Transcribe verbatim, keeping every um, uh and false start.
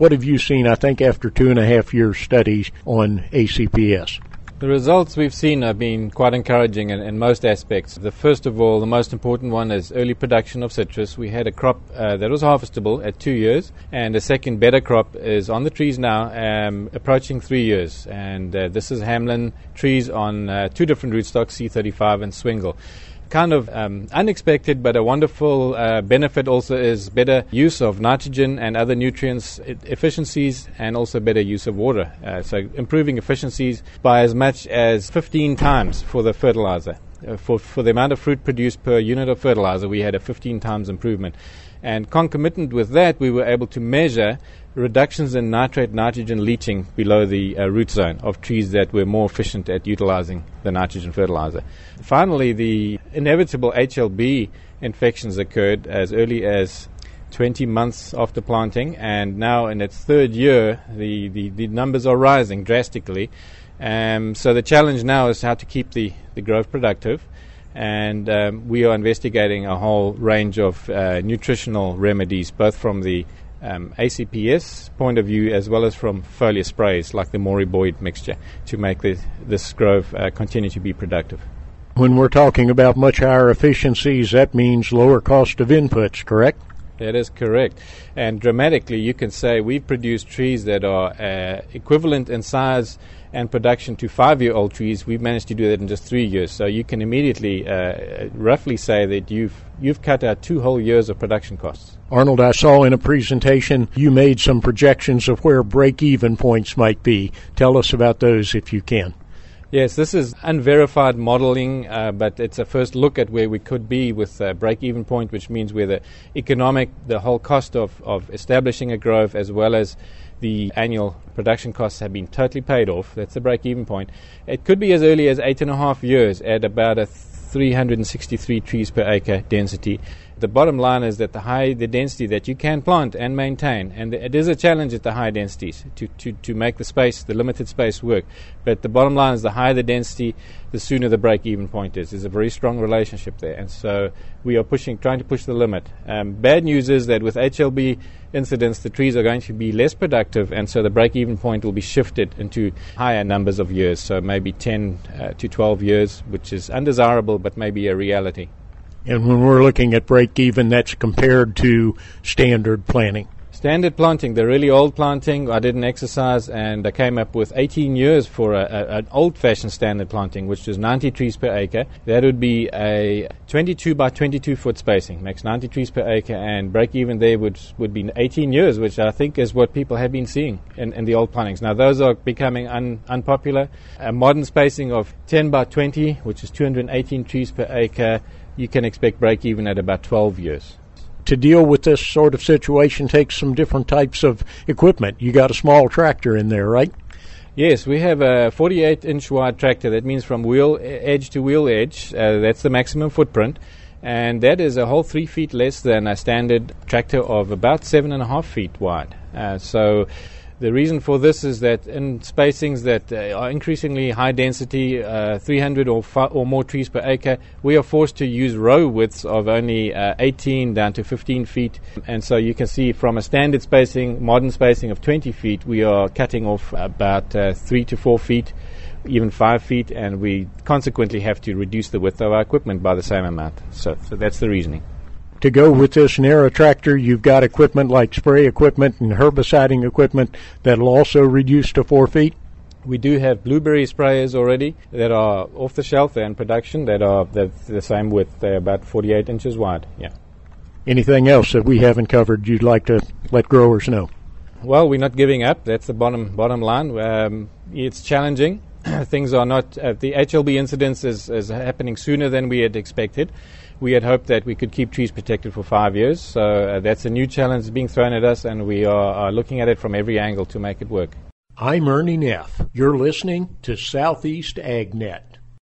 What have you seen, I think, after two and a half years studies on A C P S? The results we've seen have been quite encouraging in, in most aspects. The first of all, the most important one is early production of citrus. We had a crop uh, that was harvestable at two years, and the second better crop is on the trees now, um, approaching three years. And uh, this is Hamlin trees on uh, two different rootstocks, C thirty-five and Swingle. Kind of um, unexpected, but a wonderful uh, benefit also is better use of nitrogen and other nutrients e- efficiencies, and also better use of water. Uh, so improving efficiencies by as much as fifteen times for the fertilizer. Uh, for, for the amount of fruit produced per unit of fertilizer, we had a fifteen times improvement. And concomitant with that, we were able to measure reductions in nitrate nitrogen leaching below the uh, root zone of trees that were more efficient at utilizing the nitrogen fertilizer. Finally, the inevitable H L B infections occurred as early as twenty months after planting, and now in its third year, the, the, the numbers are rising drastically. Um, so the challenge now is how to keep the, the growth productive. And um, we are investigating a whole range of uh, nutritional remedies, both from the um, A C P S point of view as well as from foliar sprays like the Moriboid mixture to make the, this grove uh, continue to be productive. When we're talking about much higher efficiencies, that means lower cost of inputs, correct? That is correct. And dramatically, you can say we've produced trees that are uh, equivalent in size and production to five-year-old trees. We've managed to do that in just three years. So you can immediately uh, roughly say that you've you've cut out two whole years of production costs. Arnold, I saw in a presentation you made some projections of where break-even points might be. Tell us about those if you can. Yes, this is unverified modeling, uh, but it's a first look at where we could be with a break-even point, which means where the economic, the whole cost of, of establishing a grove as well as the annual production costs have been totally paid off. That's the break-even point. It could be as early as eight and a half years at about a three hundred sixty-three trees per acre density. The bottom line is that the high the density that you can plant and maintain, and it is a challenge at the high densities to, to, to make the space, the limited space work. But the bottom line is the higher the density, the sooner the break-even point is. There's a very strong relationship there, and so we are pushing, trying to push the limit. Um, bad news is that with H L B incidents, the trees are going to be less productive, and so the break-even point will be shifted into higher numbers of years, so maybe ten uh, to twelve years, which is undesirable but maybe a reality. And when we're looking at break-even, that's compared to standard planting. Standard planting, the really old planting, I did an exercise and I came up with eighteen years for a, a, an old-fashioned standard planting, which is ninety trees per acre. That would be a twenty-two by twenty-two foot spacing, makes ninety trees per acre, and break-even there would would be eighteen years, which I think is what people have been seeing in, in the old plantings. Now, those are becoming un, unpopular. A modern spacing of ten by twenty, which is two hundred eighteen trees per acre, you can expect break-even at about twelve years. To deal with this sort of situation takes some different types of equipment. You got a small tractor in there, right? Yes, we have a forty-eight inch wide tractor. That means from wheel edge to wheel edge. Uh, that's the maximum footprint. And that is a whole three feet less than a standard tractor of about seven and a half feet wide. Uh, so the reason for this is that in spacings that uh, are increasingly high density, uh, three hundred or, fi- or more trees per acre, we are forced to use row widths of only uh, eighteen down to fifteen feet. And so you can see from a standard spacing, modern spacing of twenty feet, we are cutting off about uh, three to four feet, even five feet, and we consequently have to reduce the width of our equipment by the same amount. So, so that's the reasoning. To go with this narrow tractor, you've got equipment like spray equipment and herbiciding equipment that'll also reduce to four feet? We do have blueberry sprayers already that are off the shelf. They're in production that are the, the same width. They're about forty-eight inches wide. Yeah. Anything else that we haven't covered you'd like to let growers know? Well, we're not giving up. That's the bottom bottom line. Um, it's challenging. Things are not, uh, the H L B incidence is, is happening sooner than we had expected. We had hoped that we could keep trees protected for five years. So uh, that's a new challenge being thrown at us, and we are, are looking at it from every angle to make it work. I'm Ernie Neff. You're listening to Southeast AgNet.